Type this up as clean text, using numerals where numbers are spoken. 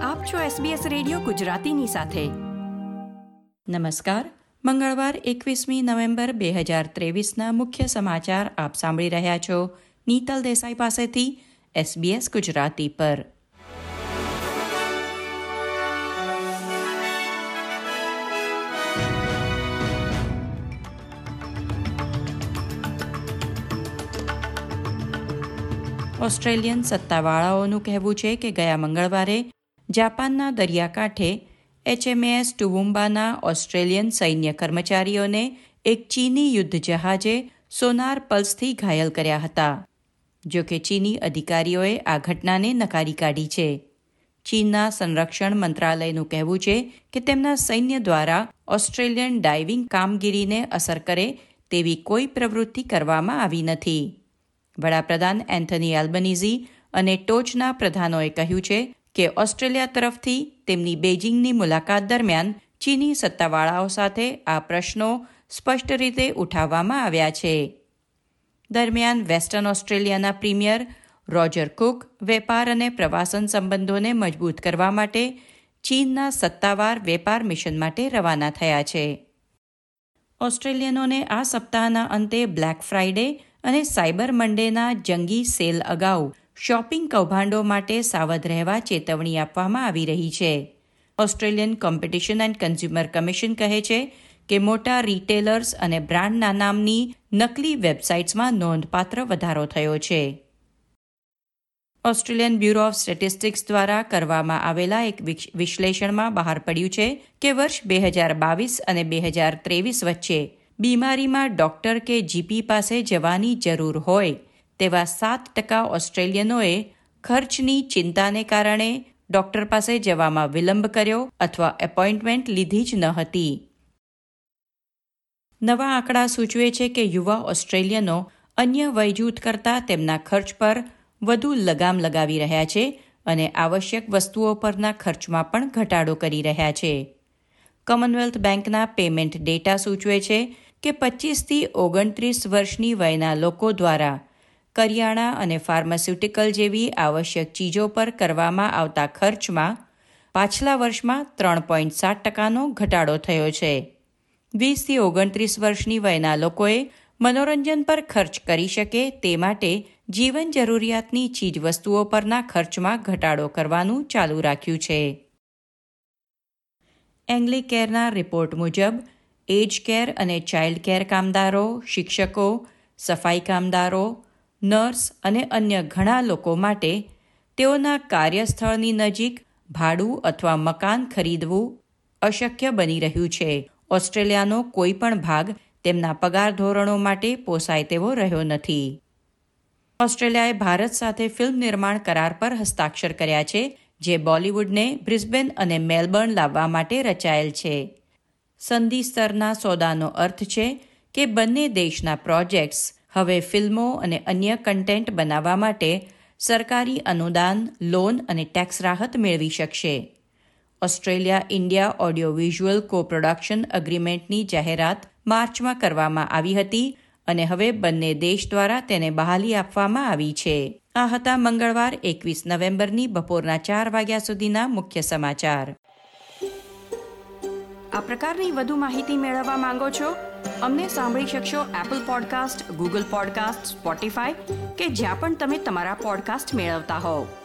આપ છો SBS radio ગુજરાતીની સાથે. નમસ્કાર. મંગળવાર 21મી નવેમ્બર 2023ના મુખ્ય સમાચાર આપ સાંભળી રહ્યા છો નીતલ દેસાઈ પાસેથી SBS ગુજરાતી પર. ઓસ્ટ્રેલિયન સત્તાવાળાઓનું કહેવું છે કે ગયા મંગળવારે જાપાનના દરિયાકાંઠે HMAS ટુવુમ્બાના ઓસ્ટ્રેલિયન સૈન્ય કર્મચારીઓને એક ચીની યુદ્ધ જહાજે સોનાર પલ્સથી ઘાયલ કર્યા હતા. જો કે ચીની અધિકારીઓએ આ ઘટનાને નકારી કાઢી છે. ચીનના સંરક્ષણ મંત્રાલયનું કહેવું છે કે તેમના સૈન્ય દ્વારા ઓસ્ટ્રેલિયન ડાઇવિંગ કામગીરીને અસર કરે તેવી કોઈ પ્રવૃત્તિ કરવામાં આવી નથી. વડાપ્રધાન એન્થની એલ્બનીઝી અને ટોચના પ્રધાનોએ કહ્યું છે કે ઓસ્ટ્રેલિયા તરફથી તેમની બેઇજિંગની મુલાકાત દરમિયાન ચીની સત્તાવાળાઓ સાથે આ પ્રશ્નો સ્પષ્ટ રીતે ઉઠાવવામાં આવ્યા છે. દરમિયાન વેસ્ટર્ન ઓસ્ટ્રેલિયાના પ્રીમિયર રોજર કુક વેપાર અને પ્રવાસન સંબંધોને મજબૂત કરવા માટે ચીનના સત્તાવાર વેપાર મિશન માટે રવાના થયા છે. ઓસ્ટ્રેલિયનોને આ સપ્તાહના અંતે બ્લેક ફ્રાઇડે અને સાયબર મંડેના જંગી સેલ અગાઉ શોપિંગ કૌભાંડો માટે સાવધ રહેવા ચેતવણી આપવામાં આવી રહી છે. Australian competition and consumer commission કહે છે કે મોટા રિટેલર્સ અને બ્રાન્ડના નામની નકલી વેબસાઇટ્સમાં નોંધપાત્ર વધારો થયો છે. ઓસ્ટ્રેલિયન બ્યુરો ઓફ સ્ટેટિસ્ટિક્સ દ્વારા કરવામાં આવેલા એક વિશ્લેષણમાં બહાર પડ્યું છે કે વર્ષ 2022 અને 2023 વચ્ચે બીમારીમાં ડોક્ટર કે જીપી પાસે જવાની જરૂર હોય તેવા 7% ઓસ્ટ્રેલિયનોએ ખર્ચની ચિંતાને કારણે ડોક્ટર પાસે જવામાં વિલંબ કર્યો અથવા એપોઇન્ટમેન્ટ લીધી જ ન હતી. નવા આંકડા સૂચવે છે કે યુવા ઓસ્ટ્રેલિયનો અન્ય વયજૂથ કરતાં તેમના ખર્ચ પર વધુ લગામ લગાવી રહ્યા છે અને આવશ્યક વસ્તુઓ પરના ખર્ચમાં પણ ઘટાડો કરી રહ્યા છે. કોમનવેલ્થ બેંકના પેમેન્ટ ડેટા સૂચવે છે કે 25થી 29 વર્ષની વયના લોકો દ્વારા કરિયાણા અને ફાર્માસ્યુટિકલ જેવી આવશ્યક ચીજો પર કરવામાં આવતા ખર્ચમાં પાછલા વર્ષમાં 3.7%નો ઘટાડો થયો છે. 20થી 29 વર્ષની વયના લોકોએ મનોરંજન પર ખર્ચ કરી શકે તે માટે જીવન જરૂરિયાતની ચીજવસ્તુઓ પરના ખર્ચમાં ઘટાડો કરવાનું ચાલુ રાખ્યું છે. એંગ્લીકેરના રિપોર્ટ મુજબ એજ કેર અને ચાઇલ્ડ કેર કામદારો, શિક્ષકો, સફાઈ કામદારો, નર્સ અને અન્ય ઘણા લોકો માટે તેઓના કાર્યસ્થળની નજીક ભાડું અથવા મકાન ખરીદવું અશક્ય બની રહ્યું છે. ઓસ્ટ્રેલિયાનો કોઈ પણ ભાગ તેમના પગાર ધોરણો માટે પોસાય તેવો રહ્યો નથી. ઓસ્ટ્રેલિયાએ ભારત સાથે ફિલ્મ નિર્માણ કરાર પર હસ્તાક્ષર કર્યા છે જે બોલિવૂડને બ્રિસ્બેન અને મેલબર્ન લાવવા માટે રચાયેલ છે. સંધિ સ્તરના સોદાનો અર્થ છે કે બંને દેશના પ્રોજેક્ટ્સ હવે ફિલ્મો અને અન્ય કન્ટેન્ટ બનાવવા માટે સરકારી અનુદાન, લોન અને ટેક્સ રાહત મેળવી શકશે. Australia India audio visual co-production અગ્રીમેન્ટની જાહેરાત માર્ચમાં કરવામાં આવી હતી અને હવે બંને દેશ દ્વારા તેને બહાલી આપવામાં આવી છે. આ હતા મંગળવાર 21 નવેમ્બરની બપોરના 4 વાગ્યા સુધીના મુખ્ય સમાચાર. આ પ્રકારની વધુ માહિતી મેળવવા માંગો છો? અમને સાંભળી શકશો Apple podcast, Google podcast, Spotify કે જ્યાં પણ તમે તમારા પોડકાસ્ટ મેળવતા હોવ.